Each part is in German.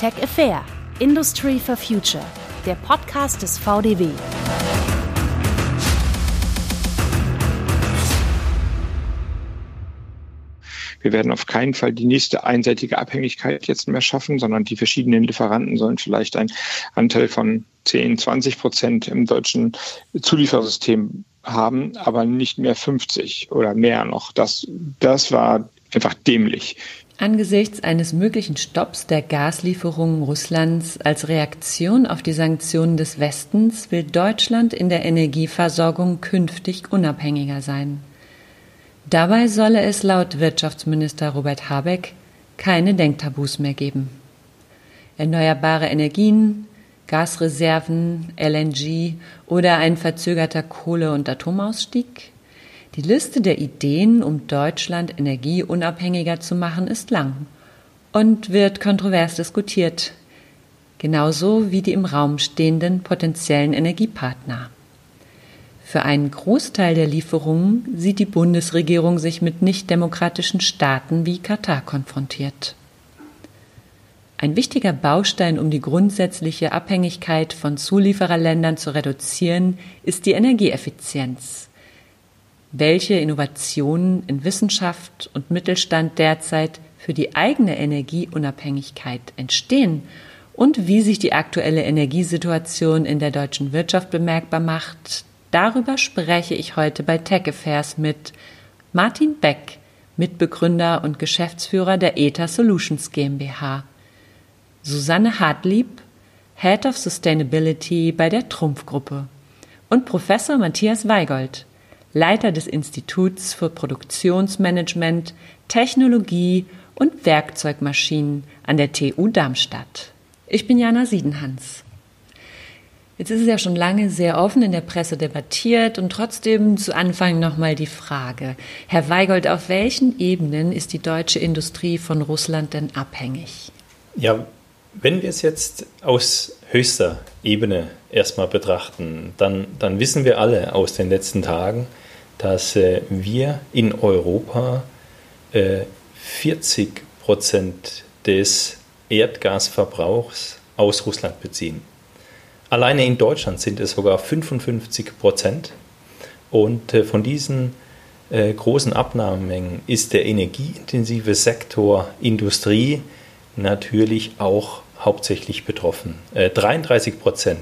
Tech Affair – Industry for Future, der Podcast des VDW. Wir werden auf keinen Fall die nächste einseitige Abhängigkeit jetzt mehr schaffen, sondern die verschiedenen Lieferanten sollen vielleicht einen Anteil von 10-20% im deutschen Zuliefersystem haben, aber nicht mehr 50 oder mehr noch. Das war einfach dämlich. Angesichts eines möglichen Stopps der Gaslieferungen Russlands als Reaktion auf die Sanktionen des Westens will Deutschland in der Energieversorgung künftig unabhängiger sein. Dabei solle es laut Wirtschaftsminister Robert Habeck keine Denktabus mehr geben. Erneuerbare Energien, Gasreserven, LNG oder ein verzögerter Kohle- und Atomausstieg? Die Liste der Ideen, um Deutschland energieunabhängiger zu machen, ist lang und wird kontrovers diskutiert, genauso wie die im Raum stehenden potenziellen Energiepartner. Für einen Großteil der Lieferungen sieht die Bundesregierung sich mit nichtdemokratischen Staaten wie Katar konfrontiert. Ein wichtiger Baustein, um die grundsätzliche Abhängigkeit von Zuliefererländern zu reduzieren, ist die Energieeffizienz. Welche Innovationen in Wissenschaft und Mittelstand derzeit für die eigene Energieunabhängigkeit entstehen und wie sich die aktuelle Energiesituation in der deutschen Wirtschaft bemerkbar macht, darüber spreche ich heute bei Tech Affairs mit Martin Beck, Mitbegründer und Geschäftsführer der ETA Solutions GmbH, Susanne Hartlieb, Head of Sustainability bei der Trumpf-Gruppe und Professor Matthias Weigold, Leiter des Instituts für Produktionsmanagement, Technologie und Werkzeugmaschinen an der TU Darmstadt. Ich bin Jana Siedenhans. Jetzt ist es ja schon lange sehr offen in der Presse debattiert und trotzdem zu Anfang nochmal die Frage. Herr Weigold, auf welchen Ebenen ist die deutsche Industrie von Russland denn abhängig? Ja, wenn wir es jetzt aus höchster Ebene erstmal betrachten, dann wissen wir alle aus den letzten Tagen, dass wir in Europa 40% des Erdgasverbrauchs aus Russland beziehen. Alleine in Deutschland sind es sogar 55%. Und von diesen großen Abnahmemengen ist der energieintensive Sektor Industrie natürlich auch hauptsächlich betroffen. 33%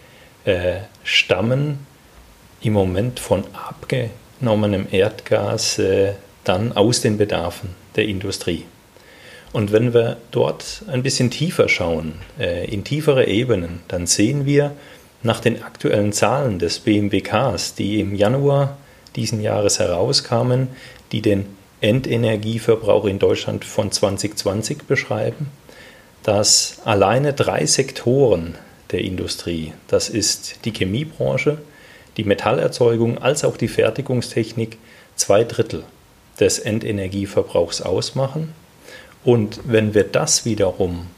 stammen im Moment von abgenommenem Erdgas dann aus den Bedarfen der Industrie. Und wenn wir dort ein bisschen tiefer schauen, in tiefere Ebenen, dann sehen wir nach den aktuellen Zahlen des BMWKs, die im Januar diesen Jahres herauskamen, die den Endenergieverbrauch in Deutschland von 2020 beschreiben, dass alleine 3 Sektoren der Industrie, das ist die Chemiebranche, die Metallerzeugung als auch die Fertigungstechnik, 2/3 des Endenergieverbrauchs ausmachen. Und wenn wir das wiederum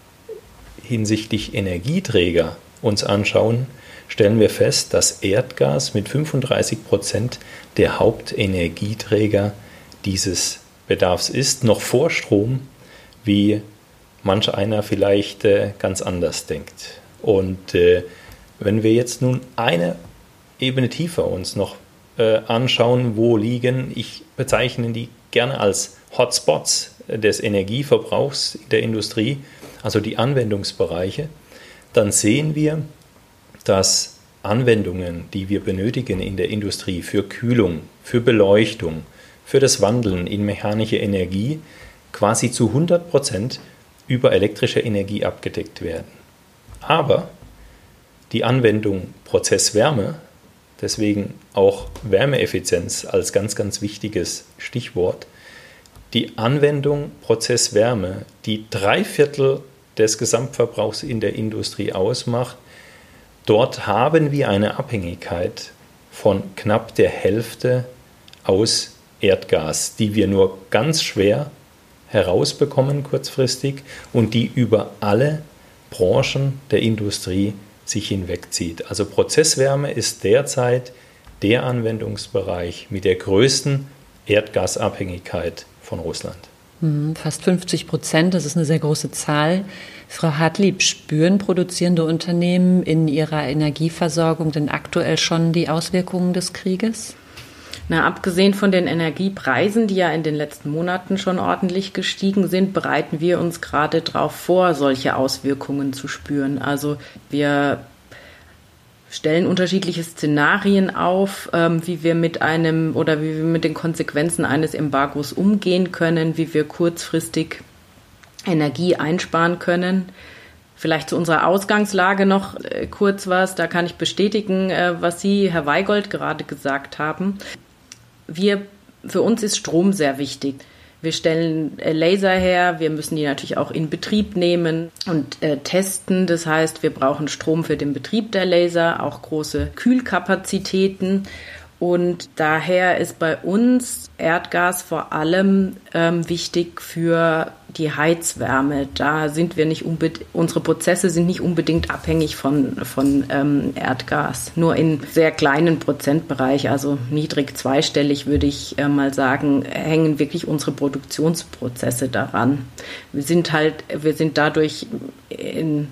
hinsichtlich Energieträger uns anschauen, stellen wir fest, dass Erdgas mit 35% der Hauptenergieträger dieses Bedarfs ist, noch vor Strom, wie manch einer vielleicht ganz anders denkt. Und wenn wir jetzt nun eine Ebene tiefer uns noch anschauen, wo liegen, ich bezeichne die gerne als Hotspots des Energieverbrauchs in der Industrie, also die Anwendungsbereiche, dann sehen wir, dass Anwendungen, die wir benötigen in der Industrie für Kühlung, für Beleuchtung, für das Wandeln in mechanische Energie quasi zu 100% über elektrische Energie abgedeckt werden. Aber die Anwendung Prozesswärme, deswegen auch Wärmeeffizienz als ganz, ganz wichtiges Stichwort, die Anwendung Prozesswärme, die 3/4 des Gesamtverbrauchs in der Industrie ausmacht, dort haben wir eine Abhängigkeit von knapp der Hälfte aus Erdgas, die wir nur ganz schwer herausbekommen kurzfristig und die über alle Branchen der Industrie sich hinwegzieht. Also Prozesswärme ist derzeit der Anwendungsbereich mit der größten Erdgasabhängigkeit von Russland. Fast 50%, das ist eine sehr große Zahl. Frau Hartlieb, spüren produzierende Unternehmen in ihrer Energieversorgung denn aktuell schon die Auswirkungen des Krieges? Na, abgesehen von den Energiepreisen, die ja in den letzten Monaten schon ordentlich gestiegen sind, bereiten wir uns gerade darauf vor, solche Auswirkungen zu spüren. Also wir stellen unterschiedliche Szenarien auf, wie wir mit den Konsequenzen eines Embargos umgehen können, wie wir kurzfristig Energie einsparen können. Vielleicht zu unserer Ausgangslage noch kurz was, da kann ich bestätigen, was Sie, Herr Weigold, gerade gesagt haben. Für uns ist Strom sehr wichtig. Wir stellen Laser her, wir müssen die natürlich auch in Betrieb nehmen und testen. Das heißt, wir brauchen Strom für den Betrieb der Laser, auch große Kühlkapazitäten. Und daher ist bei uns Erdgas vor allem wichtig für die Heizwärme. Da sind wir unsere Prozesse sind nicht unbedingt abhängig von Erdgas. Nur in sehr kleinen Prozentbereich, also niedrig zweistellig, würde ich mal sagen, hängen wirklich unsere Produktionsprozesse daran. Wir sind dadurch in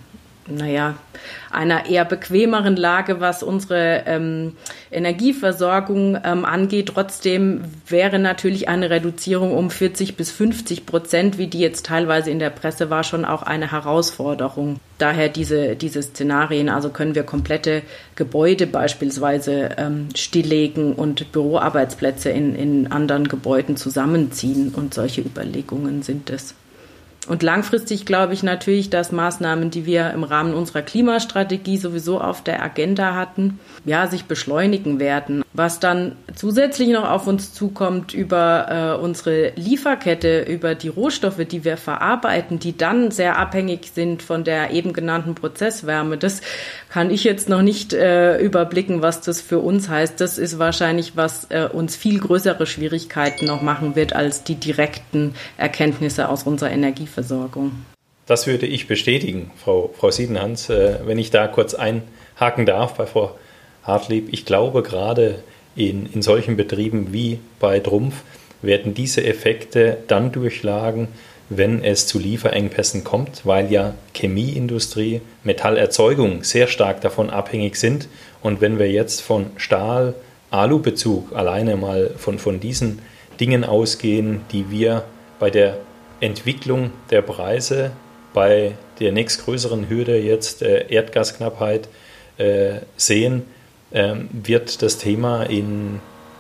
einer eher bequemeren Lage, was unsere Energieversorgung angeht. Trotzdem wäre natürlich eine Reduzierung um 40-50%, wie die jetzt teilweise in der Presse war, schon auch eine Herausforderung. Daher diese Szenarien, also können wir komplette Gebäude beispielsweise stilllegen und Büroarbeitsplätze in anderen Gebäuden zusammenziehen, und solche Überlegungen sind es. Und langfristig glaube ich natürlich, dass Maßnahmen, die wir im Rahmen unserer Klimastrategie sowieso auf der Agenda hatten, sich beschleunigen werden. Was dann zusätzlich noch auf uns zukommt über unsere Lieferkette, über die Rohstoffe, die wir verarbeiten, die dann sehr abhängig sind von der eben genannten Prozesswärme, das kann ich jetzt noch nicht überblicken, was das für uns heißt. Das ist wahrscheinlich, was uns viel größere Schwierigkeiten noch machen wird als die direkten Erkenntnisse aus unserer Energieversorgung. Das würde ich bestätigen, Frau Siebenhans, wenn ich da kurz einhaken darf bei Frau Hartlieb. Ich glaube, gerade in solchen Betrieben wie bei Trumpf werden diese Effekte dann durchschlagen, wenn es zu Lieferengpässen kommt, weil ja Chemieindustrie, Metallerzeugung sehr stark davon abhängig sind. Und wenn wir jetzt von Stahl-Alu-Bezug alleine mal von diesen Dingen ausgehen, die wir bei der Entwicklung der Preise, bei der nächstgrößeren Hürde jetzt Erdgasknappheit sehen, wird das Thema in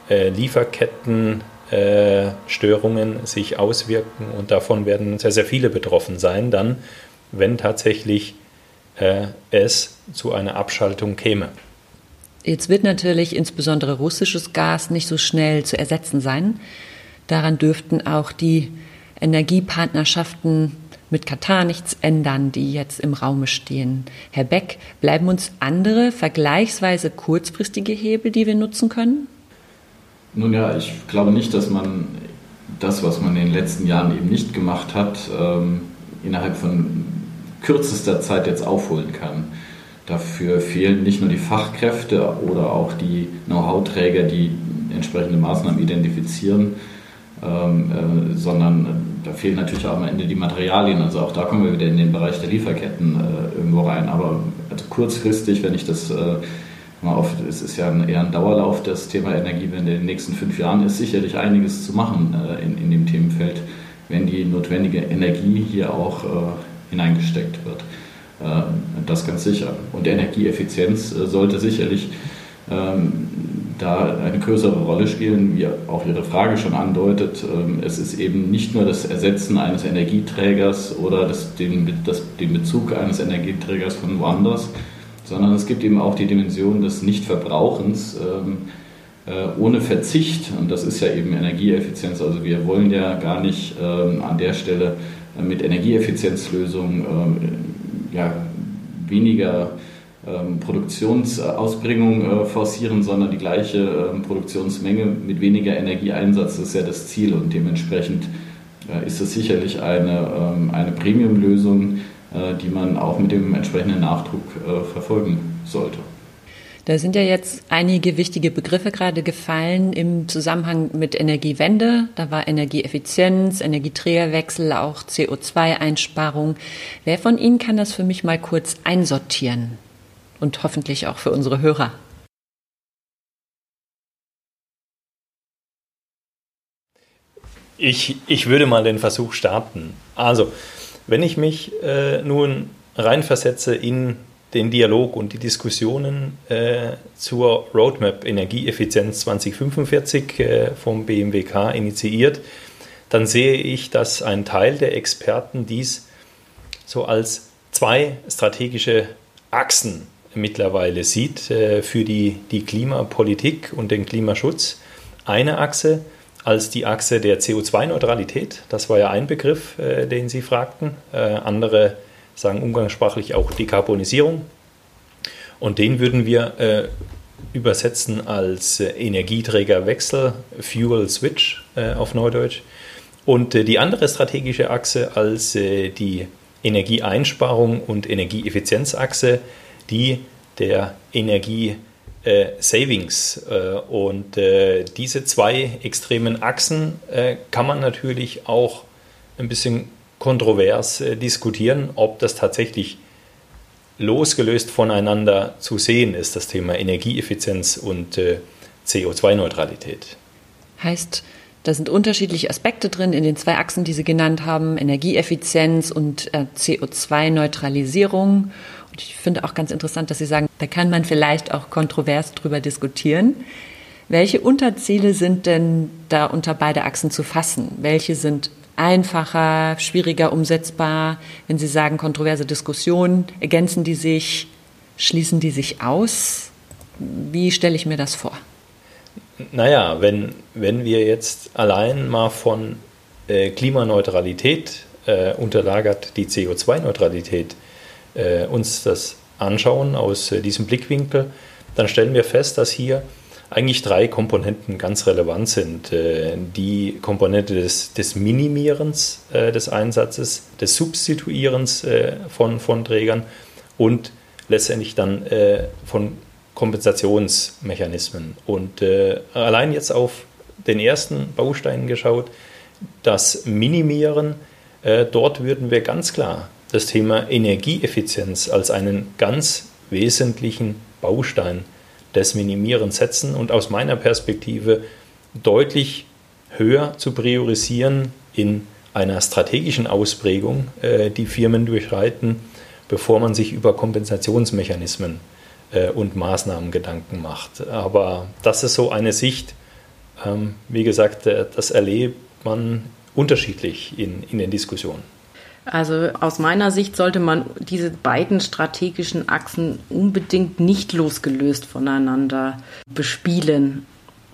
Lieferkettenstörungen sich auswirken, und davon werden sehr, sehr viele betroffen sein, dann, wenn tatsächlich es zu einer Abschaltung käme. Jetzt wird natürlich insbesondere russisches Gas nicht so schnell zu ersetzen sein. Daran dürften auch die Energiepartnerschaften mit Katar nichts ändern, die jetzt im Raume stehen. Herr Beck, bleiben uns andere, vergleichsweise kurzfristige Hebel, die wir nutzen können? Nun ja, ich glaube nicht, dass man das, was man in den letzten Jahren eben nicht gemacht hat, innerhalb von kürzester Zeit jetzt aufholen kann. Dafür fehlen nicht nur die Fachkräfte oder auch die Know-how-Träger, die entsprechende Maßnahmen identifizieren, sondern da fehlen natürlich auch am Ende die Materialien. Also auch da kommen wir wieder in den Bereich der Lieferketten irgendwo rein. Aber also kurzfristig, wenn ich das es ist ja eher ein Dauerlauf, das Thema Energiewende in den nächsten 5 Jahren, ist sicherlich einiges zu machen in dem Themenfeld, wenn die notwendige Energie hier auch hineingesteckt wird. Das ganz sicher. Und Energieeffizienz sollte sicherlich da eine größere Rolle spielen, wie auch Ihre Frage schon andeutet. Es ist eben nicht nur das Ersetzen eines Energieträgers oder den Bezug eines Energieträgers von woanders, sondern es gibt eben auch die Dimension des Nichtverbrauchens ohne Verzicht. Und das ist ja eben Energieeffizienz. Also wir wollen ja gar nicht an der Stelle mit Energieeffizienzlösungen weniger Produktionsausbringung forcieren, sondern die gleiche Produktionsmenge mit weniger Energieeinsatz. Das ist ja das Ziel, und dementsprechend ist es sicherlich eine Premium-Lösung, die man auch mit dem entsprechenden Nachdruck verfolgen sollte. Da sind ja jetzt einige wichtige Begriffe gerade gefallen im Zusammenhang mit Energiewende. Da war Energieeffizienz, Energieträgerwechsel, auch CO2-Einsparung. Wer von Ihnen kann das für mich mal kurz einsortieren? Und hoffentlich auch für unsere Hörer. Ich würde mal den Versuch starten. Also, wenn ich mich nun reinversetze in den Dialog und die Diskussionen zur Roadmap Energieeffizienz 2045 vom BMWK initiiert, dann sehe ich, dass ein Teil der Experten dies so als 2 strategische Achsen mittlerweile sieht für die Klimapolitik und den Klimaschutz. Eine Achse als die Achse der CO2-Neutralität, das war ja ein Begriff, den Sie fragten. Andere sagen umgangssprachlich auch Dekarbonisierung. Und den würden wir übersetzen als Energieträgerwechsel, Fuel Switch auf Neudeutsch. Und die andere strategische Achse als die Energieeinsparung und Energieeffizienzachse, die der Energie-Savings. Und diese 2 extremen Achsen kann man natürlich auch ein bisschen kontrovers diskutieren, ob das tatsächlich losgelöst voneinander zu sehen ist, das Thema Energieeffizienz und CO2-Neutralität. Heißt, da sind unterschiedliche Aspekte drin in den 2 Achsen, die Sie genannt haben, Energieeffizienz und CO2-Neutralisierung. Und ich finde auch ganz interessant, dass Sie sagen, da kann man vielleicht auch kontrovers drüber diskutieren. Welche Unterziele sind denn da unter beide Achsen zu fassen? Welche sind einfacher, schwieriger umsetzbar? Wenn Sie sagen, kontroverse Diskussionen, ergänzen die sich, schließen die sich aus? Wie stelle ich mir das vor? Naja, wenn wir jetzt allein mal von Klimaneutralität unterlagert die CO2-Neutralität uns das anschauen aus diesem Blickwinkel, dann stellen wir fest, dass hier eigentlich 3 Komponenten ganz relevant sind. Die Komponente des Minimierens des Einsatzes, des Substituierens von Trägern und letztendlich dann von Kompensationsmechanismen. Und allein jetzt auf den ersten Baustein geschaut, das Minimieren, dort würden wir ganz klar das Thema Energieeffizienz als einen ganz wesentlichen Baustein des Minimierens setzen und aus meiner Perspektive deutlich höher zu priorisieren in einer strategischen Ausprägung, die Firmen durchreiten, bevor man sich über Kompensationsmechanismen und Maßnahmen Gedanken macht. Aber das ist so eine Sicht, wie gesagt, das erlebt man unterschiedlich in den Diskussionen. Also aus meiner Sicht sollte man diese beiden strategischen Achsen unbedingt nicht losgelöst voneinander bespielen.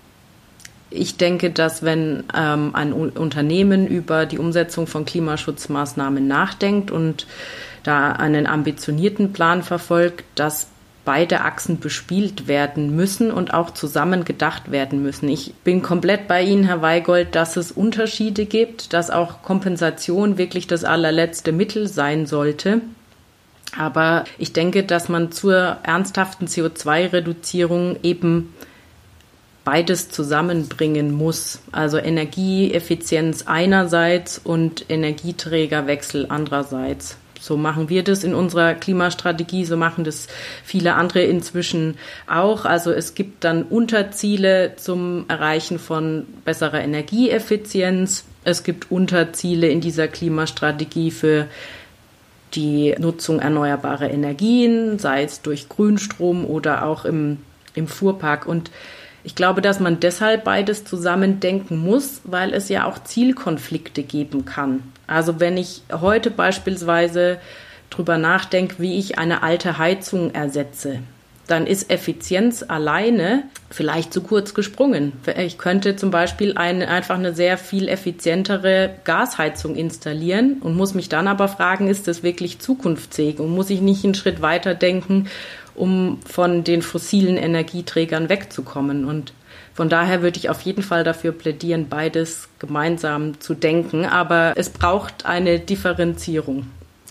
Ich denke, dass wenn ein Unternehmen über die Umsetzung von Klimaschutzmaßnahmen nachdenkt und da einen ambitionierten Plan verfolgt, dass beide Achsen bespielt werden müssen und auch zusammen gedacht werden müssen. Ich bin komplett bei Ihnen, Herr Weigold, dass es Unterschiede gibt, dass auch Kompensation wirklich das allerletzte Mittel sein sollte. Aber ich denke, dass man zur ernsthaften CO2-Reduzierung eben beides zusammenbringen muss. Also Energieeffizienz einerseits und Energieträgerwechsel andererseits. So machen wir das in unserer Klimastrategie, so machen das viele andere inzwischen auch. Also es gibt dann Unterziele zum Erreichen von besserer Energieeffizienz. Es gibt Unterziele in dieser Klimastrategie für die Nutzung erneuerbarer Energien, sei es durch Grünstrom oder auch im Fuhrpark. Und ich glaube, dass man deshalb beides zusammen denken muss, weil es ja auch Zielkonflikte geben kann. Also wenn ich heute beispielsweise drüber nachdenke, wie ich eine alte Heizung ersetze, dann ist Effizienz alleine vielleicht zu kurz gesprungen. Ich könnte zum Beispiel einfach eine sehr viel effizientere Gasheizung installieren und muss mich dann aber fragen, ist das wirklich zukunftsfähig und muss ich nicht einen Schritt weiter denken, um von den fossilen Energieträgern wegzukommen. Und von daher würde ich auf jeden Fall dafür plädieren, beides gemeinsam zu denken. Aber es braucht eine Differenzierung.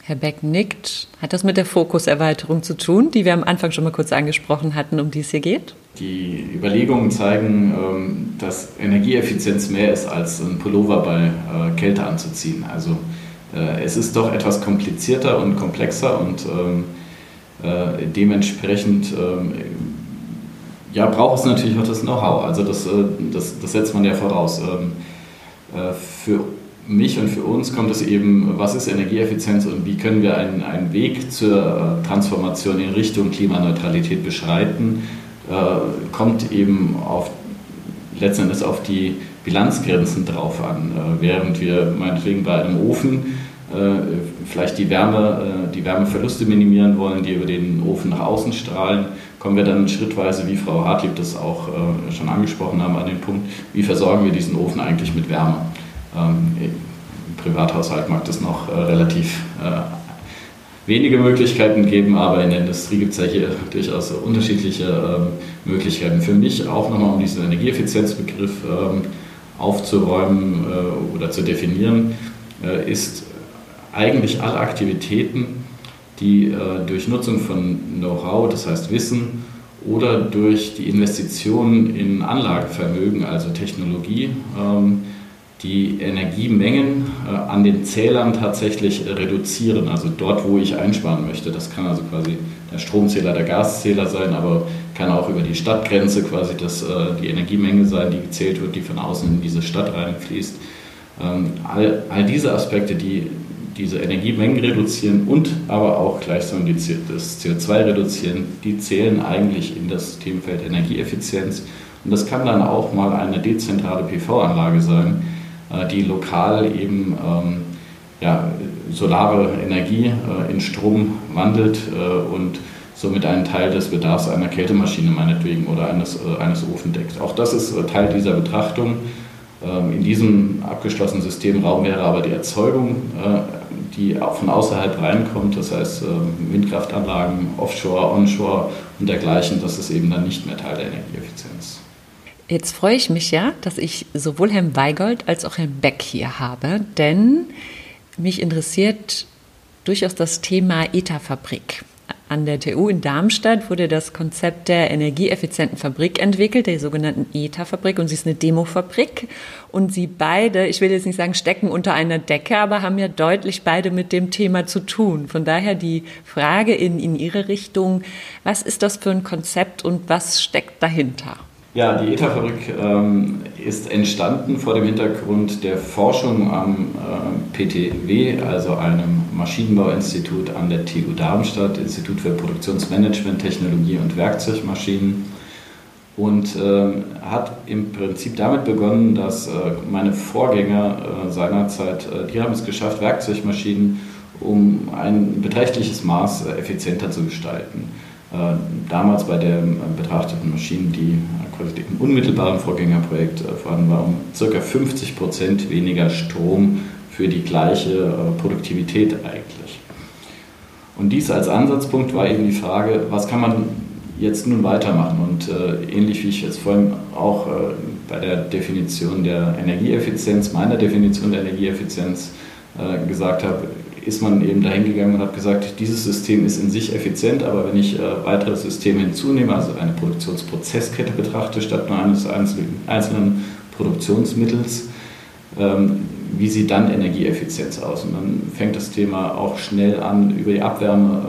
Herr Beck nickt. Hat das mit der Fokuserweiterung zu tun, die wir am Anfang schon mal kurz angesprochen hatten, um die es hier geht? Die Überlegungen zeigen, dass Energieeffizienz mehr ist als ein Pullover bei Kälte anzuziehen. Also es ist doch etwas komplizierter und komplexer und dementsprechend braucht es natürlich auch das Know-how. Also das setzt man ja voraus. Für mich und für uns kommt es eben, was ist Energieeffizienz und wie können wir einen Weg zur Transformation in Richtung Klimaneutralität beschreiten, kommt eben letzten Endes auf die Bilanzgrenzen drauf an. Während wir meinetwegen bei einem Ofen vielleicht die Wärmeverluste minimieren wollen, die über den Ofen nach außen strahlen, kommen wir dann schrittweise, wie Frau Hartlieb das auch schon angesprochen haben, an den Punkt, wie versorgen wir diesen Ofen eigentlich mit Wärme. Im Privathaushalt mag es noch relativ wenige Möglichkeiten geben, aber in der Industrie gibt es ja hier durchaus unterschiedliche Möglichkeiten. Für mich auch nochmal, um diesen Energieeffizienzbegriff aufzuräumen oder zu definieren, ist eigentlich alle Aktivitäten, die durch Nutzung von Know-how, das heißt Wissen, oder durch die Investitionen in Anlagevermögen, also Technologie, die Energiemengen an den Zählern tatsächlich reduzieren, also dort, wo ich einsparen möchte. Das kann also quasi der Stromzähler, der Gaszähler sein, aber kann auch über die Stadtgrenze quasi die Energiemenge sein, die gezählt wird, die von außen in diese Stadt reinfließt. All diese Aspekte, die diese Energiemengen reduzieren und aber auch gleichsam das CO2 reduzieren, die zählen eigentlich in das Themenfeld Energieeffizienz. Und das kann dann auch mal eine dezentrale PV-Anlage sein, die lokal eben solare Energie in Strom wandelt und somit einen Teil des Bedarfs einer Kältemaschine meinetwegen oder eines Ofens deckt. Auch das ist Teil dieser Betrachtung. In diesem abgeschlossenen Systemraum wäre aber die Erzeugung, die auch von außerhalb reinkommt, das heißt Windkraftanlagen, Offshore, Onshore und dergleichen, das ist eben dann nicht mehr Teil der Energieeffizienz. Jetzt freue ich mich ja, dass ich sowohl Herrn Weigold als auch Herrn Beck hier habe, denn mich interessiert durchaus das Thema ETA-Fabrik. An der TU in Darmstadt wurde das Konzept der energieeffizienten Fabrik entwickelt, der sogenannten ETA-Fabrik, und sie ist eine Demofabrik. Und sie beide, ich will jetzt nicht sagen, stecken unter einer Decke, aber haben ja deutlich beide mit dem Thema zu tun. Von daher die Frage in Ihre Richtung, was ist das für ein Konzept und was steckt dahinter? Ja, die ETA-Fabrik ist entstanden vor dem Hintergrund der Forschung am PTW, also einem Maschinenbauinstitut an der TU Darmstadt, Institut für Produktionsmanagement, Technologie und Werkzeugmaschinen. Und hat im Prinzip damit begonnen, dass meine Vorgänger seinerzeit, die haben es geschafft, Werkzeugmaschinen um ein beträchtliches Maß effizienter zu gestalten. Damals bei der betrachteten Maschinen, die quasi im unmittelbaren Vorgängerprojekt vorhanden war, um ca. 50% weniger Strom für die gleiche Produktivität eigentlich. Und dies als Ansatzpunkt war eben die Frage, was kann man jetzt nun weitermachen? Und ähnlich wie ich jetzt vorhin auch bei der Definition der Energieeffizienz, meiner Definition der Energieeffizienz gesagt habe, ist man eben dahin gegangen und hat gesagt, dieses System ist in sich effizient, aber wenn ich weitere Systeme hinzunehme, also eine Produktionsprozesskette betrachte, statt nur eines einzelnen Produktionsmittels, wie sieht dann Energieeffizienz aus? Und dann fängt das Thema auch schnell an, über die Abwärme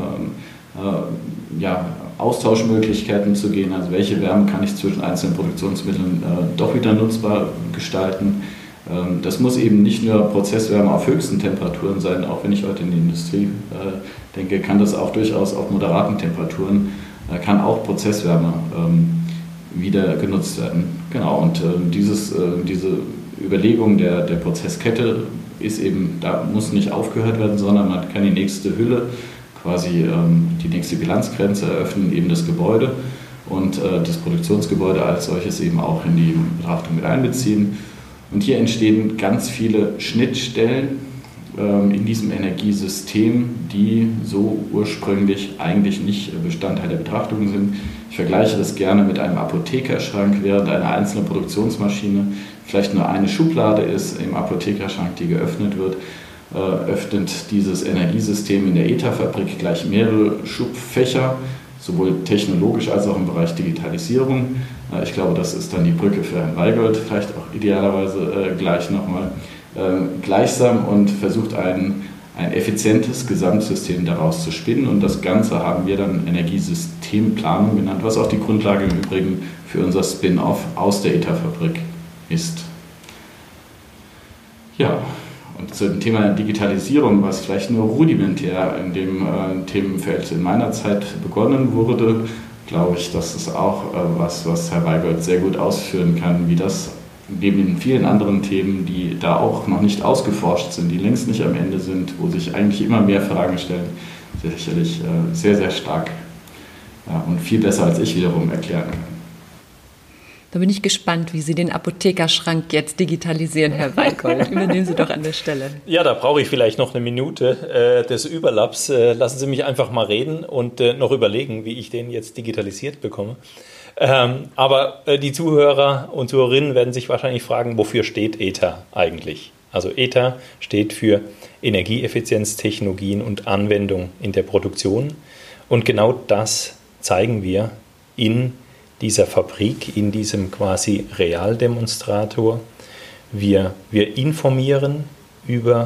Austauschmöglichkeiten zu gehen, also welche Wärme kann ich zwischen einzelnen Produktionsmitteln doch wieder nutzbar gestalten. Das muss eben nicht nur Prozesswärme auf höchsten Temperaturen sein, auch wenn ich heute in die Industrie denke, kann das auch durchaus auf moderaten Temperaturen, kann auch Prozesswärme wieder genutzt werden. Genau, und diese Überlegung der Prozesskette ist eben, da muss nicht aufgehört werden, sondern man kann die nächste Hülle, quasi die nächste Bilanzgrenze eröffnen, eben das Gebäude und das Produktionsgebäude als solches eben auch in die Betrachtung mit einbeziehen. Und hier entstehen ganz viele Schnittstellen in diesem Energiesystem, die so ursprünglich eigentlich nicht Bestandteil der Betrachtung sind. Ich vergleiche das gerne mit einem Apothekerschrank, während eine einzelne Produktionsmaschine vielleicht nur eine Schublade ist im Apothekerschrank, die geöffnet wird, öffnet dieses Energiesystem in der ETA-Fabrik gleich mehrere Schubfächer, sowohl technologisch als auch im Bereich Digitalisierung. Ich glaube, das ist dann die Brücke für Herrn Weigold, vielleicht auch idealerweise gleich nochmal gleichsam, und versucht ein effizientes Gesamtsystem daraus zu spinnen. Und das Ganze haben wir dann Energiesystemplanung genannt, was auch die Grundlage im Übrigen für unser Spin-off aus der ETA-Fabrik ist. Ja, und zum Thema Digitalisierung, was vielleicht nur rudimentär in dem Themenfeld in meiner Zeit begonnen wurde, glaube ich, das ist auch was Herr Weigold sehr gut ausführen kann, wie das neben den vielen anderen Themen, die da auch noch nicht ausgeforscht sind, die längst nicht am Ende sind, wo sich eigentlich immer mehr Fragen stellen, sicherlich sehr, sehr stark und viel besser als ich wiederum erklären kann. Da bin ich gespannt, wie Sie den Apothekerschrank jetzt digitalisieren, Herr Weigold. Übernehmen Sie doch an der Stelle. Ja, da brauche ich vielleicht noch eine Minute des Überlapps. Lassen Sie mich einfach mal reden und noch überlegen, wie ich den jetzt digitalisiert bekomme. Aber die Zuhörer und Zuhörerinnen werden sich wahrscheinlich fragen, wofür steht ETA eigentlich? Also ETA steht für Energieeffizienztechnologien und Anwendung in der Produktion. Und genau das zeigen wir in dieser Fabrik, in diesem quasi Realdemonstrator. Wir informieren über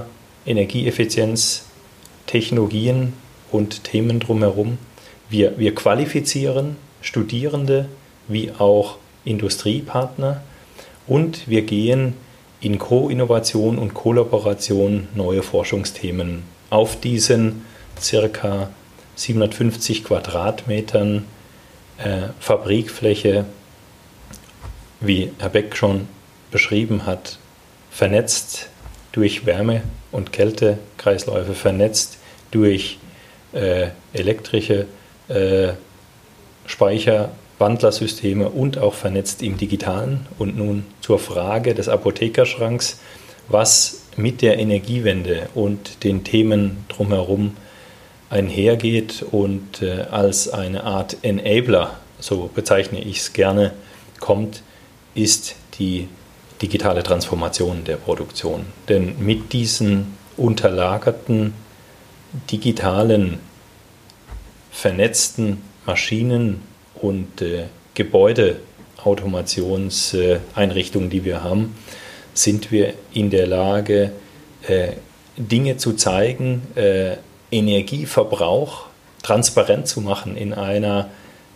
Energieeffizienztechnologien und Themen drumherum. Wir qualifizieren Studierende wie auch Industriepartner und wir gehen in Co-Innovation und Kollaboration neue Forschungsthemen auf diesen circa 750 Quadratmetern Fabrikfläche, wie Herr Beck schon beschrieben hat, vernetzt durch Wärme- und Kältekreisläufe, vernetzt durch elektrische Speicherwandlersysteme und auch vernetzt im Digitalen. Und nun zur Frage des Apothekerschranks, was mit der Energiewende und den Themen drumherum einhergeht und als eine Art Enabler, so bezeichne ich es gerne, kommt, ist die digitale Transformation der Produktion. Denn mit diesen unterlagerten, digitalen, vernetzten Maschinen und Gebäudeautomationseinrichtungen, die wir haben, sind wir in der Lage, Dinge zu zeigen, Energieverbrauch transparent zu machen in einer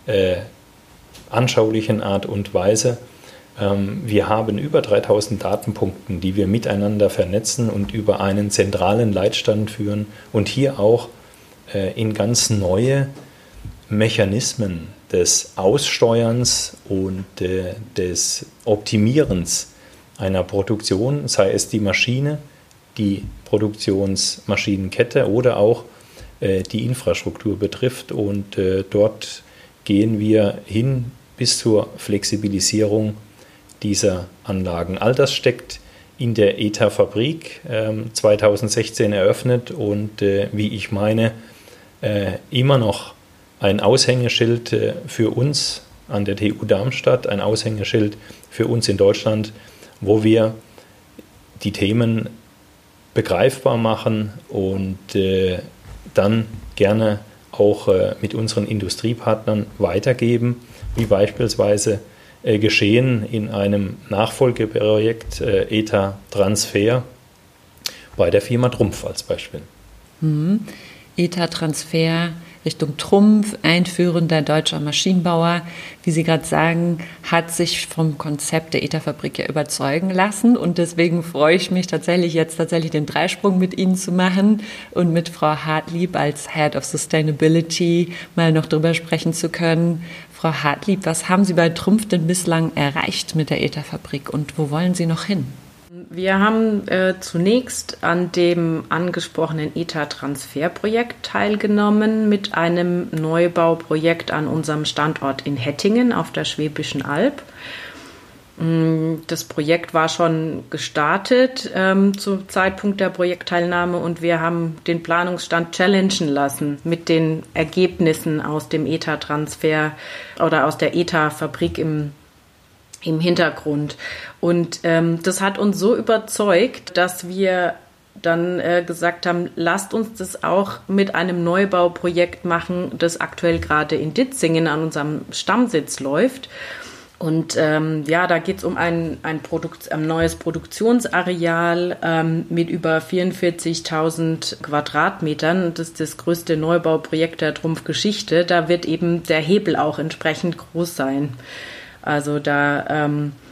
anschaulichen Art und Weise. Wir haben über 3000 Datenpunkten, die wir miteinander vernetzen und über einen zentralen Leitstand führen und hier auch in ganz neue Mechanismen des Aussteuerns und des Optimierens einer Produktion, sei es die Maschine, die Produktionsmaschinenkette oder auch die Infrastruktur betrifft. Und dort gehen wir hin bis zur Flexibilisierung dieser Anlagen. All das steckt in der ETA-Fabrik, 2016 eröffnet und wie ich meine, immer noch ein Aushängeschild für uns an der TU Darmstadt, ein Aushängeschild für uns in Deutschland, wo wir die Themen begreifbar machen und dann gerne auch mit unseren Industriepartnern weitergeben, wie beispielsweise geschehen in einem Nachfolgeprojekt ETA Transfer bei der Firma Trumpf als Beispiel. ETA Transfer Richtung Trumpf, einführender deutscher Maschinenbauer, wie Sie gerade sagen, hat sich vom Konzept der ETA-Fabrik ja überzeugen lassen. Und deswegen freue ich mich tatsächlich den Dreisprung mit Ihnen zu machen und mit Frau Hartlieb als Head of Sustainability mal noch drüber sprechen zu können. Frau Hartlieb, was haben Sie bei Trumpf denn bislang erreicht mit der ETA-Fabrik und wo wollen Sie noch hin? Wir haben zunächst an dem angesprochenen ETA-Transferprojekt teilgenommen mit einem Neubauprojekt an unserem Standort in Hettingen auf der Schwäbischen Alb. Das Projekt war schon gestartet zum Zeitpunkt der Projektteilnahme und wir haben den Planungsstand challengen lassen mit den Ergebnissen aus dem ETA-Transfer oder aus der ETA-Fabrik im Hintergrund. Und das hat uns so überzeugt, dass wir dann gesagt haben, lasst uns das auch mit einem Neubauprojekt machen, das aktuell gerade in Ditzingen an unserem Stammsitz läuft. Und da geht es um ein neues Produktionsareal mit über 44.000 Quadratmetern. Das ist das größte Neubauprojekt der Trumpf-Geschichte. Da wird eben der Hebel auch entsprechend groß sein. Also da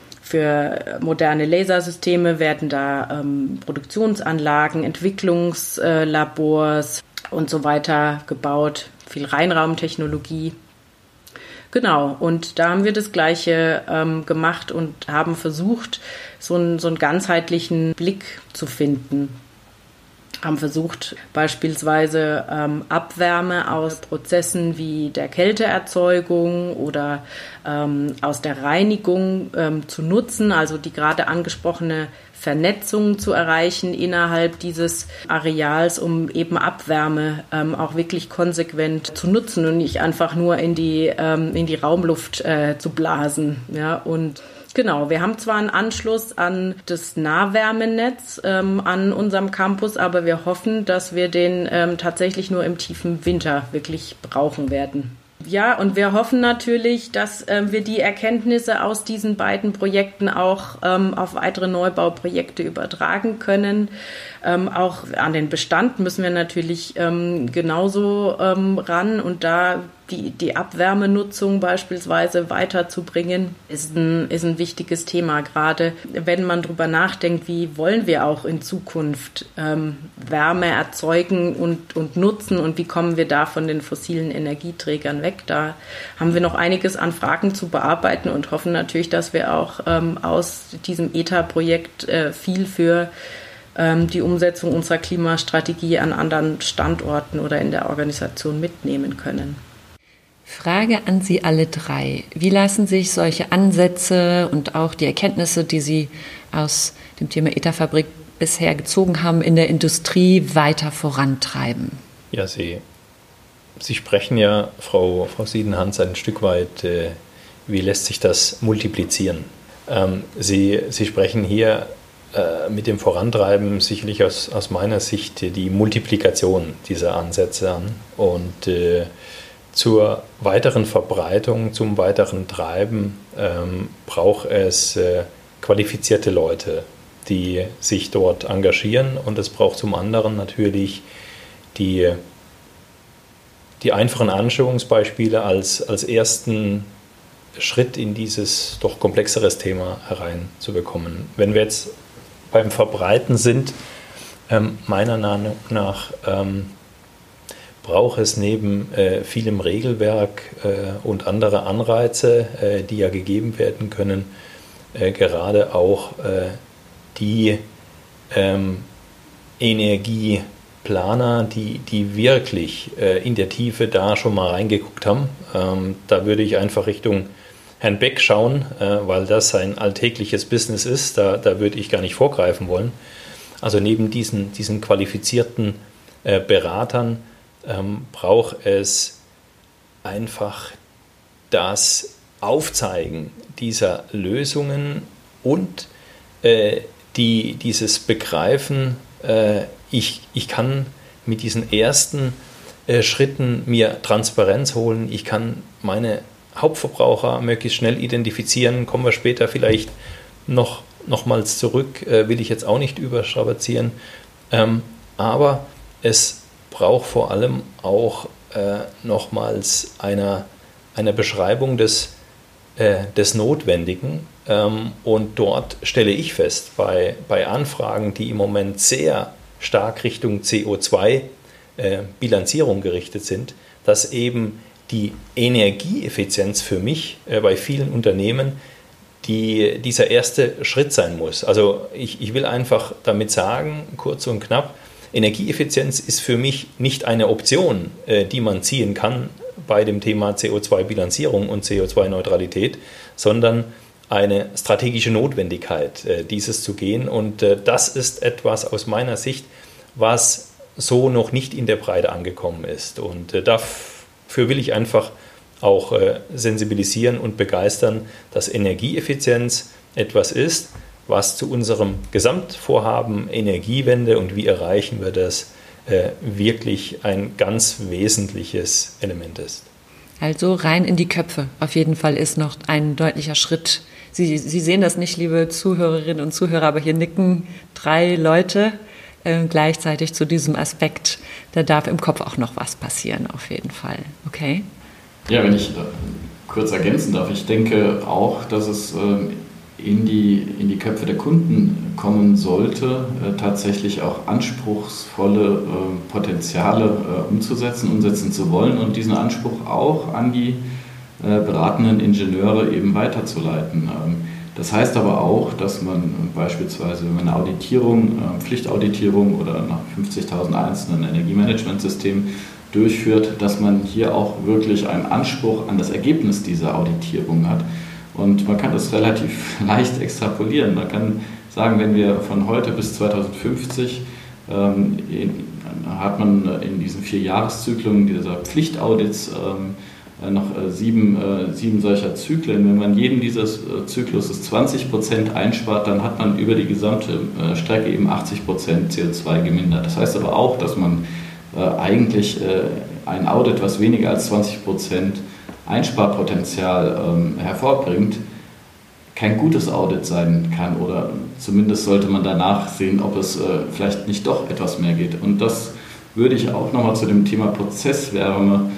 für moderne Lasersysteme werden da Produktionsanlagen, Entwicklungslabors und so weiter gebaut. Viel Reinraumtechnologie. Genau, und da haben wir das Gleiche gemacht und haben versucht, so einen ganzheitlichen Blick zu finden. Haben versucht, beispielsweise Abwärme aus Prozessen wie der Kälteerzeugung oder aus der Reinigung zu nutzen, also die gerade angesprochene Vernetzung zu erreichen innerhalb dieses Areals, um eben Abwärme auch wirklich konsequent zu nutzen und nicht einfach nur in die Raumluft zu blasen. Ja, und genau, wir haben zwar einen Anschluss an das Nahwärmenetz an unserem Campus, aber wir hoffen, dass wir den tatsächlich nur im tiefen Winter wirklich brauchen werden. Ja, und wir hoffen natürlich, dass wir die Erkenntnisse aus diesen beiden Projekten auch auf weitere Neubauprojekte übertragen können. Auch an den Bestand müssen wir natürlich genauso ran und da die Abwärmenutzung beispielsweise weiterzubringen, ist ein wichtiges Thema, gerade wenn man drüber nachdenkt, wie wollen wir auch in Zukunft Wärme erzeugen und nutzen und wie kommen wir da von den fossilen Energieträgern weg. Da haben wir noch einiges an Fragen zu bearbeiten und hoffen natürlich, dass wir auch aus diesem ETA-Projekt viel für die Umsetzung unserer Klimastrategie an anderen Standorten oder in der Organisation mitnehmen können. Frage an Sie alle drei. Wie lassen sich solche Ansätze und auch die Erkenntnisse, die Sie aus dem Thema ETA-Fabrik bisher gezogen haben, in der Industrie weiter vorantreiben? Ja, Sie sprechen ja, Frau Siedenhans, ein Stück weit, wie lässt sich das multiplizieren? Sie sprechen hier mit dem Vorantreiben sicherlich aus meiner Sicht die Multiplikation dieser Ansätze an und zur weiteren Verbreitung, zum weiteren Treiben braucht es qualifizierte Leute, die sich dort engagieren und es braucht zum anderen natürlich die einfachen Anschauungsbeispiele als ersten Schritt in dieses doch komplexeres Thema hereinzubekommen. Wenn wir jetzt beim Verbreiten sind, meiner Meinung nach braucht es neben vielem Regelwerk und andere Anreize, die ja gegeben werden können, gerade auch die Energieplaner, die wirklich in der Tiefe da schon mal reingeguckt haben. Da würde ich einfach Richtung Herrn Beck schauen, weil das sein alltägliches Business ist. Da würde ich gar nicht vorgreifen wollen. Also neben diesen qualifizierten Beratern braucht es einfach das Aufzeigen dieser Lösungen und dieses Begreifen, ich kann mit diesen ersten Schritten mir Transparenz holen, ich kann meine Hauptverbraucher möglichst schnell identifizieren, kommen wir später vielleicht nochmals zurück, will ich jetzt auch nicht überstrapazieren, aber es braucht vor allem auch nochmals eine Beschreibung des Notwendigen und dort stelle ich fest, bei Anfragen, die im Moment sehr stark Richtung CO2-Bilanzierung gerichtet sind, dass eben die Energieeffizienz für mich bei vielen Unternehmen dieser erste Schritt sein muss. Also ich will einfach damit sagen, kurz und knapp, Energieeffizienz ist für mich nicht eine Option, die man ziehen kann bei dem Thema CO2-Bilanzierung und CO2-Neutralität, sondern eine strategische Notwendigkeit, dieses zu gehen. Und das ist etwas aus meiner Sicht, was so noch nicht in der Breite angekommen ist. Und dafür will ich einfach auch sensibilisieren und begeistern, dass Energieeffizienz etwas ist, was zu unserem Gesamtvorhaben Energiewende und wie erreichen wir das, wirklich ein ganz wesentliches Element ist. Also rein in die Köpfe. Auf jeden Fall ist noch ein deutlicher Schritt. Sie sehen das nicht, liebe Zuhörerinnen und Zuhörer, aber hier nicken 3 Leute gleichzeitig zu diesem Aspekt. Da darf im Kopf auch noch was passieren, auf jeden Fall. Okay? Ja, wenn ich kurz ergänzen darf, ich denke auch, dass es in die Köpfe der Kunden kommen sollte, tatsächlich auch anspruchsvolle Potenziale umsetzen zu wollen und diesen Anspruch auch an die beratenden Ingenieure eben weiterzuleiten. Das heißt aber auch, dass man beispielsweise, wenn man eine Auditierung, Pflichtauditierung oder nach 50.001 ein Energiemanagementsystem durchführt, dass man hier auch wirklich einen Anspruch an das Ergebnis dieser Auditierung hat. Und man kann das relativ leicht extrapolieren. Man kann sagen, wenn wir von heute bis 2050 hat man in diesen 4 Jahreszyklen dieser Pflichtaudits noch 7 solcher Zyklen. Wenn man jeden dieses Zykluses 20% einspart, dann hat man über die gesamte Strecke eben 80% CO2 gemindert. Das heißt aber auch, dass man eigentlich ein Audit, was weniger als 20% Einsparpotenzial hervorbringt, kein gutes Audit sein kann, oder zumindest sollte man danach sehen, ob es vielleicht nicht doch etwas mehr geht. Und das würde ich auch nochmal zu dem Thema Prozesswärme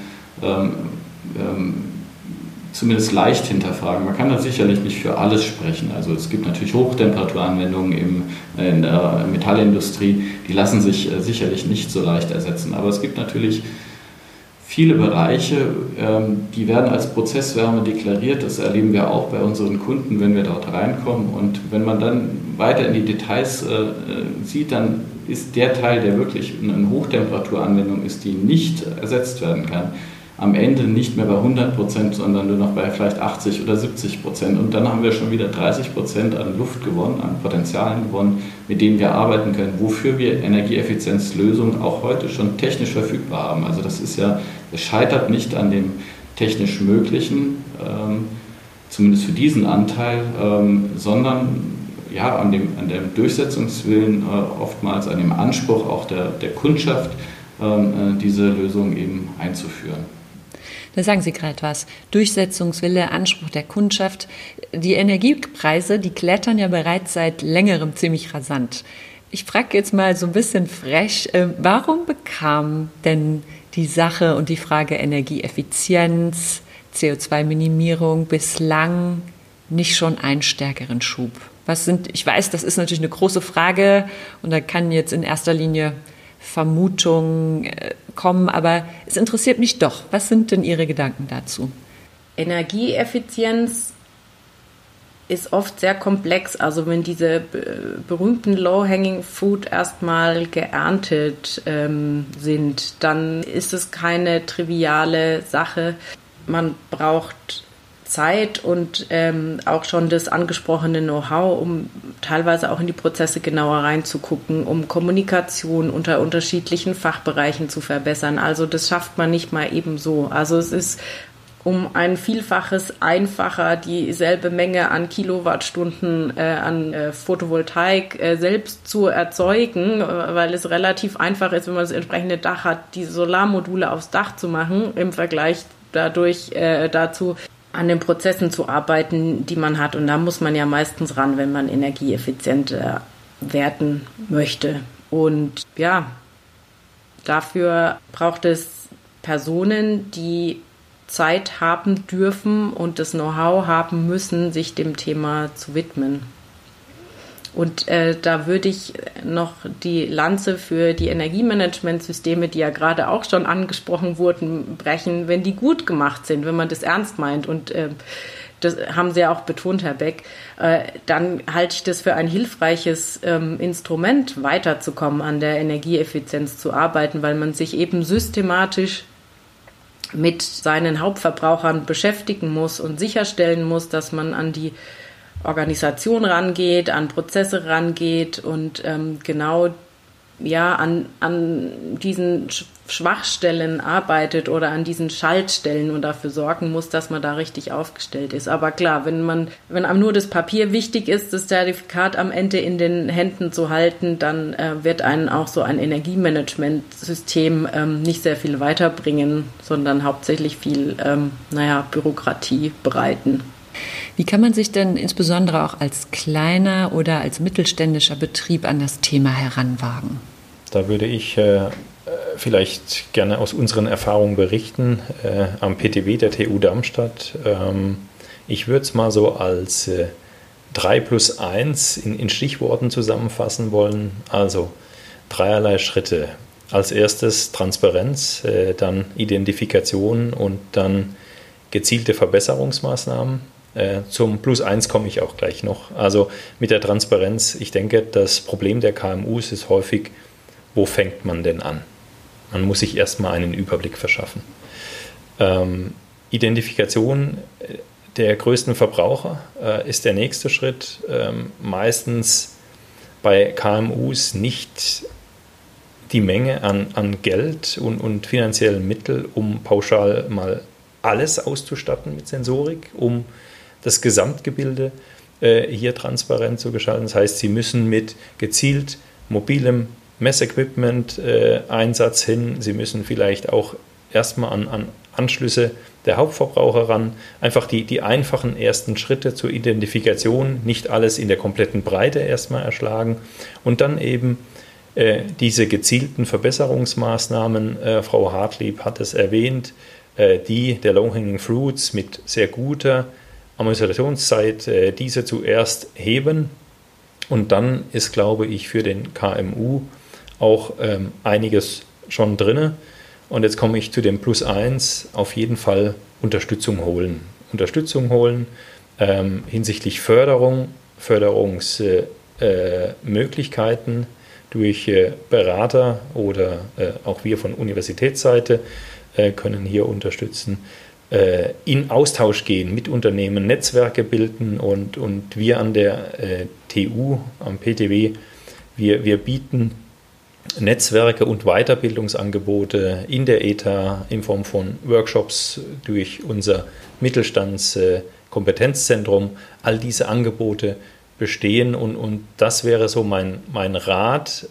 zumindest leicht hinterfragen. Man kann da sicherlich nicht für alles sprechen. Also es gibt natürlich Hochtemperaturanwendungen in der Metallindustrie, die lassen sich sicherlich nicht so leicht ersetzen. Aber es gibt natürlich viele Bereiche, die werden als Prozesswärme deklariert. Das erleben wir auch bei unseren Kunden, wenn wir dort reinkommen. Und wenn man dann weiter in die Details sieht, dann ist der Teil, der wirklich eine Hochtemperaturanwendung ist, die nicht ersetzt werden kann, am Ende nicht mehr bei 100%, sondern nur noch bei vielleicht 80 oder 70%. Und dann haben wir schon wieder 30% an Luft gewonnen, an Potenzialen gewonnen, mit denen wir arbeiten können, wofür wir Energieeffizienzlösungen auch heute schon technisch verfügbar haben. Also das ist ja, es scheitert nicht an dem technisch Möglichen, zumindest für diesen Anteil, sondern ja, an dem Durchsetzungswillen, oftmals an dem Anspruch auch der Kundschaft, diese Lösung eben einzuführen. Da sagen Sie gerade was. Durchsetzungswille, Anspruch der Kundschaft. Die Energiepreise, die klettern ja bereits seit längerem ziemlich rasant. Ich frage jetzt mal so ein bisschen frech, warum bekam denn die Sache und die Frage Energieeffizienz, CO2-Minimierung bislang nicht schon einen stärkeren Schub? Ich weiß, das ist natürlich eine große Frage und da kann jetzt in erster Linie Vermutungen kommen, aber es interessiert mich doch. Was sind denn Ihre Gedanken dazu? Energieeffizienz ist oft sehr komplex. Also wenn diese berühmten Low-Hanging Fruit erstmal geerntet sind, dann ist es keine triviale Sache. Man braucht Zeit und auch schon das angesprochene Know-how, um teilweise auch in die Prozesse genauer reinzugucken, um Kommunikation unter unterschiedlichen Fachbereichen zu verbessern. Also das schafft man nicht mal eben so. Also es ist um ein Vielfaches einfacher, dieselbe Menge an Kilowattstunden an Photovoltaik selbst zu erzeugen, weil es relativ einfach ist, wenn man das entsprechende Dach hat, die Solarmodule aufs Dach zu machen, im Vergleich dazu, an den Prozessen zu arbeiten, die man hat. Und da muss man ja meistens ran, wenn man energieeffizient werden möchte. Und ja, dafür braucht es Personen, die Zeit haben dürfen und das Know-how haben müssen, sich dem Thema zu widmen. Und da würde ich noch die Lanze für die Energiemanagementsysteme, die ja gerade auch schon angesprochen wurden, brechen, wenn die gut gemacht sind, wenn man das ernst meint. Und das haben Sie ja auch betont, Herr Beck, dann halte ich das für ein hilfreiches Instrument, weiterzukommen, an der Energieeffizienz zu arbeiten, weil man sich eben systematisch mit seinen Hauptverbrauchern beschäftigen muss und sicherstellen muss, dass man an die Organisation rangeht, an Prozesse rangeht und genau an diesen Schwachstellen arbeitet oder an diesen Schaltstellen und dafür sorgen muss, dass man da richtig aufgestellt ist. Aber klar, wenn einem nur das Papier wichtig ist, das Zertifikat am Ende in den Händen zu halten, dann wird einen auch so ein Energiemanagementsystem nicht sehr viel weiterbringen, sondern hauptsächlich viel Bürokratie bereiten. Wie kann man sich denn insbesondere auch als kleiner oder als mittelständischer Betrieb an das Thema heranwagen? Da würde ich vielleicht gerne aus unseren Erfahrungen berichten am PTW der TU Darmstadt. Ich würde es mal so als 3+1 in Stichworten zusammenfassen wollen. Also dreierlei Schritte. Als erstes Transparenz, dann Identifikation und dann gezielte Verbesserungsmaßnahmen. Zum +1 komme ich auch gleich noch. Also mit der Transparenz, ich denke, das Problem der KMUs ist häufig, wo fängt man denn an? Man muss sich erstmal einen Überblick verschaffen. Identifikation der größten Verbraucher ist der nächste Schritt. Meistens bei KMUs nicht die Menge an Geld und finanziellen Mitteln, um pauschal mal alles auszustatten mit Sensorik, um das Gesamtgebilde hier transparent zu gestalten. Das heißt, sie müssen mit gezielt mobilem Messequipment Einsatz hin, sie müssen vielleicht auch erstmal an Anschlüsse der Hauptverbraucher ran, einfach die einfachen ersten Schritte zur Identifikation, nicht alles in der kompletten Breite erstmal erschlagen und dann eben diese gezielten Verbesserungsmaßnahmen, Frau Hartlieb hat es erwähnt, die der Low-Hanging Fruits mit sehr guter Amortisationszeit diese zuerst heben und dann ist, glaube ich, für den KMU auch einiges schon drin. Und jetzt komme ich zu dem +1, auf jeden Fall Unterstützung holen. Hinsichtlich Förderungsmöglichkeiten durch Berater oder auch wir von Universitätsseite können hier unterstützen. In Austausch gehen mit Unternehmen, Netzwerke bilden und wir an der TU, am PTW, wir bieten Netzwerke und Weiterbildungsangebote in der ETA in Form von Workshops durch unser Mittelstandskompetenzzentrum. All diese Angebote bestehen und das wäre so mein Rat,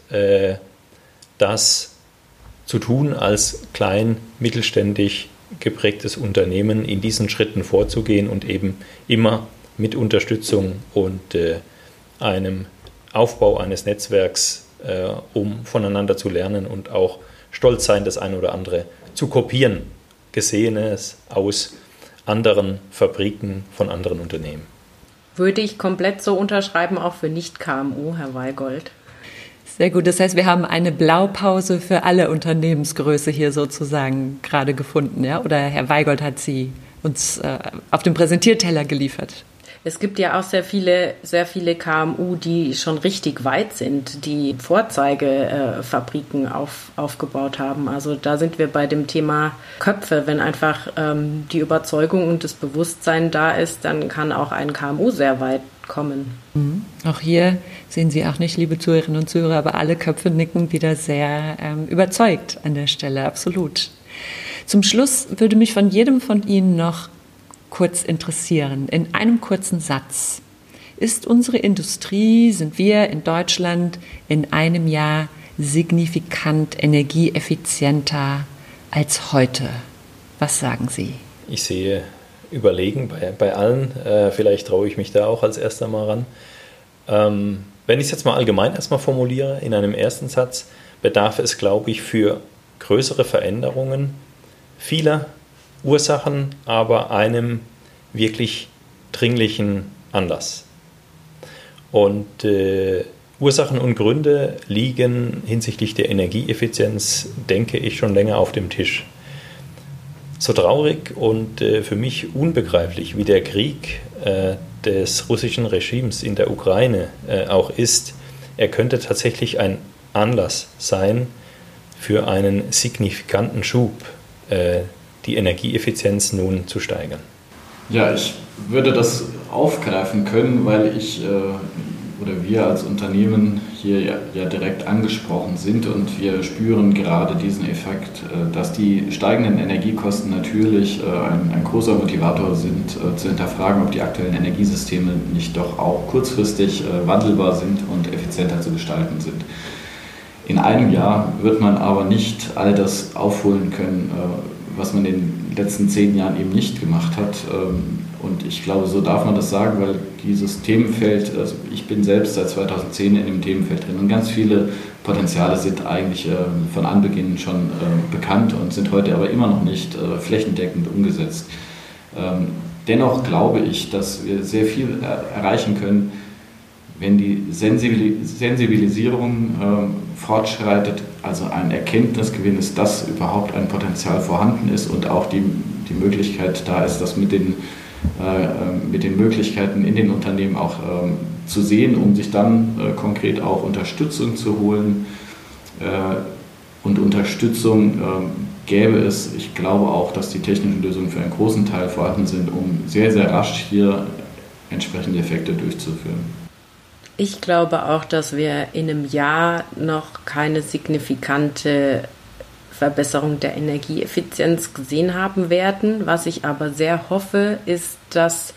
das zu tun als klein mittelständisch geprägtes Unternehmen, in diesen Schritten vorzugehen und eben immer mit Unterstützung und einem Aufbau eines Netzwerks, um voneinander zu lernen und auch stolz sein, das eine oder andere zu kopieren, Gesehenes aus anderen Fabriken von anderen Unternehmen. Würde ich komplett so unterschreiben, auch für Nicht-KMU, Herr Weigold. Sehr gut, das heißt, wir haben eine Blaupause für alle Unternehmensgröße hier sozusagen gerade gefunden, ja? Oder Herr Weigold hat sie uns auf dem Präsentierteller geliefert? Es gibt ja auch sehr viele KMU, die schon richtig weit sind, die Vorzeigefabriken aufgebaut haben. Also da sind wir bei dem Thema Köpfe. Wenn einfach die Überzeugung und das Bewusstsein da ist, dann kann auch ein KMU sehr weit kommen. Auch hier sehen Sie auch nicht, liebe Zuhörerinnen und Zuhörer, aber alle Köpfe nicken wieder sehr überzeugt an der Stelle, absolut. Zum Schluss würde mich von jedem von Ihnen noch kurz interessieren, in einem kurzen Satz. Ist unsere Industrie, sind wir in Deutschland in einem Jahr signifikant energieeffizienter als heute? Was sagen Sie? Ich sehe Überlegen bei allen. Vielleicht traue ich mich da auch als erster mal ran. Wenn ich es jetzt mal allgemein erstmal formuliere, in einem ersten Satz, bedarf es, glaube ich, für größere Veränderungen vieler Ursachen, aber einem wirklich dringlichen Anlass. Und Ursachen und Gründe liegen hinsichtlich der Energieeffizienz, denke ich, schon länger auf dem Tisch. So traurig und für mich unbegreiflich, wie der Krieg des russischen Regimes in der Ukraine auch ist, er könnte tatsächlich ein Anlass sein für einen signifikanten Schub, die Energieeffizienz nun zu steigern. Ja, ich würde das aufgreifen können, weil ich oder wir als Unternehmen hier ja direkt angesprochen sind und wir spüren gerade diesen Effekt, dass die steigenden Energiekosten natürlich ein großer Motivator sind, zu hinterfragen, ob die aktuellen Energiesysteme nicht doch auch kurzfristig wandelbar sind und effizienter zu gestalten sind. In einem Jahr wird man aber nicht all das aufholen können, was man in den letzten 10 Jahren eben nicht gemacht hat. Und ich glaube, so darf man das sagen, weil dieses Themenfeld, also ich bin selbst seit 2010 in dem Themenfeld drin und ganz viele Potenziale sind eigentlich von Anbeginn schon bekannt und sind heute aber immer noch nicht flächendeckend umgesetzt. Dennoch glaube ich, dass wir sehr viel erreichen können, wenn die Sensibilisierung fortschreitet, also ein Erkenntnisgewinn ist, dass überhaupt ein Potenzial vorhanden ist und auch die Möglichkeit da ist, das mit den Möglichkeiten in den Unternehmen auch zu sehen, um sich dann konkret auch Unterstützung zu holen. Und Unterstützung gäbe es, ich glaube auch, dass die technischen Lösungen für einen großen Teil vorhanden sind, um sehr, sehr rasch hier entsprechende Effekte durchzuführen. Ich glaube auch, dass wir in einem Jahr noch keine signifikante Verbesserung der Energieeffizienz gesehen haben werden. Was ich aber sehr hoffe, ist, dass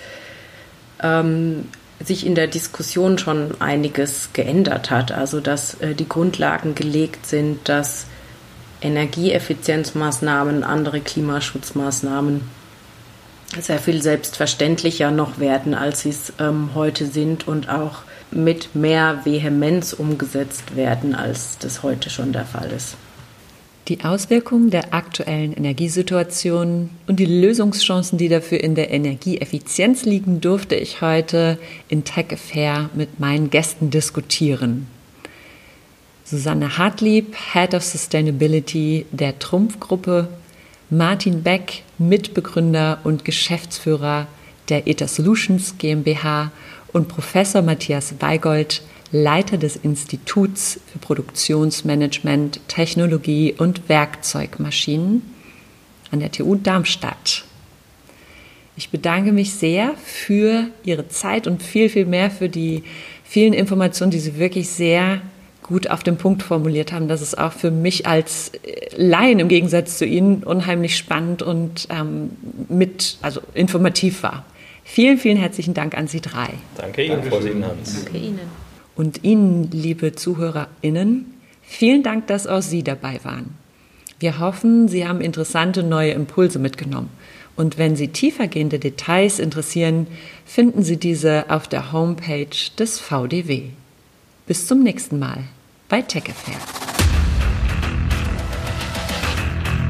sich in der Diskussion schon einiges geändert hat. Also dass die Grundlagen gelegt sind, dass Energieeffizienzmaßnahmen, andere Klimaschutzmaßnahmen sehr viel selbstverständlicher noch werden, als sie es heute sind und auch mit mehr Vehemenz umgesetzt werden, als das heute schon der Fall ist. Die Auswirkungen der aktuellen Energiesituation und die Lösungschancen, die dafür in der Energieeffizienz liegen, durfte ich heute in Tech Affair mit meinen Gästen diskutieren. Susanne Hartlieb, Head of Sustainability der Trumpf-Gruppe, Martin Beck, Mitbegründer und Geschäftsführer der ETA Solutions GmbH und Professor Matthias Weigold, Leiter des Instituts für Produktionsmanagement, Technologie und Werkzeugmaschinen an der TU Darmstadt. Ich bedanke mich sehr für Ihre Zeit und viel, viel mehr für die vielen Informationen, die Sie wirklich sehr gut auf den Punkt formuliert haben. Das ist auch für mich als Laien im Gegensatz zu Ihnen unheimlich spannend und informativ war. Vielen, vielen herzlichen Dank an Sie drei. Danke Ihnen, Frau Siebenhans. Danke Ihnen. Und Ihnen, liebe ZuhörerInnen, vielen Dank, dass auch Sie dabei waren. Wir hoffen, Sie haben interessante neue Impulse mitgenommen. Und wenn Sie tiefergehende Details interessieren, finden Sie diese auf der Homepage des VDW. Bis zum nächsten Mal bei Tech Affair.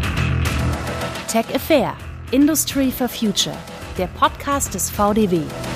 Tech Affair, Industry for Future, der Podcast des VDW.